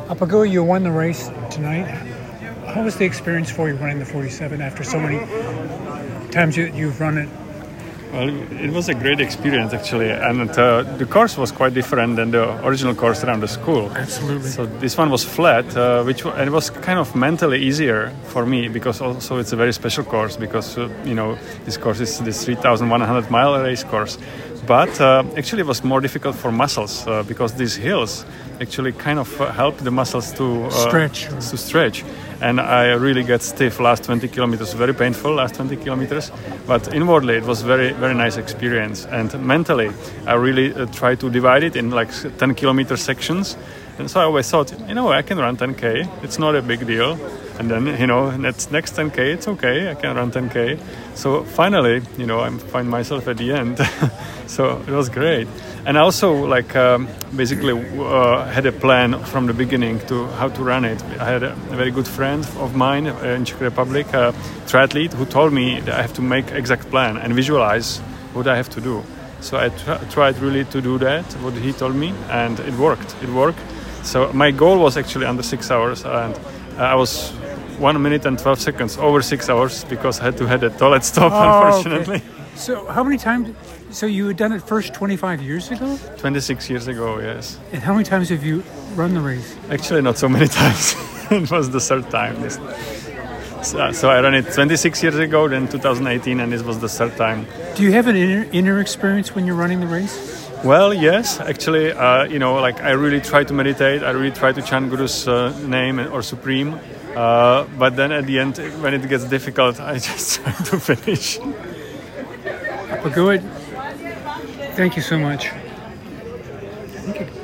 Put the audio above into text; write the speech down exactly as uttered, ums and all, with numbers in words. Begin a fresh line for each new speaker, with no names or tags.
Apagua, you won the race tonight. How was the experience for you running the forty-seven after so many times you, you've run it?
Well, it was a great experience actually, and uh, the course was quite different than the original course around the school.
Absolutely.
So this one was flat, uh, which and it was kind of mentally easier for me because also it's a very special course because uh, you know this course is this three thousand one hundred mile race course, but uh, actually it was more difficult for muscles uh, because these hills actually kind of uh, help the muscles to uh,
stretch.
To stretch. And I really get stiff last twenty kilometers, very painful last twenty kilometers. But inwardly, it was very, very nice experience. And mentally, I really uh, try to divide it in like ten kilometer sections. And so I always thought, you know, I can run ten K. It's not a big deal. And then, you know, next, next ten K, it's okay. I can run ten K. So finally, you know, I find myself at the end. So it was great. And I also like um, basically uh, had a plan from the beginning to how to run it. I had a, a very good friend of mine in Czech Republic, a triathlete, who told me that I have to make exact plan and visualize what I have to do. So I tr- tried really to do that, what he told me, and it worked. It worked. So my goal was actually under six hours, and I was one minute and twelve seconds over six hours because I had to have a toilet stop,
oh,
unfortunately.
Okay. So how many times? So you had done it first twenty-five years ago?
twenty-six years ago, yes.
And how many times have you run the race?
Actually, not so many times. It was the third time. This, so, so I ran it twenty-six years ago, then two thousand eighteen, and this was the third time.
Do you have an inner, inner experience when you're running the race?
Well, yes. Actually, uh, you know, like I really try to meditate. I really try to chant Guru's uh, name or Supreme. Uh, but then at the end, when it gets difficult, I just try to finish.
Apagua, thank you so much. Thank you.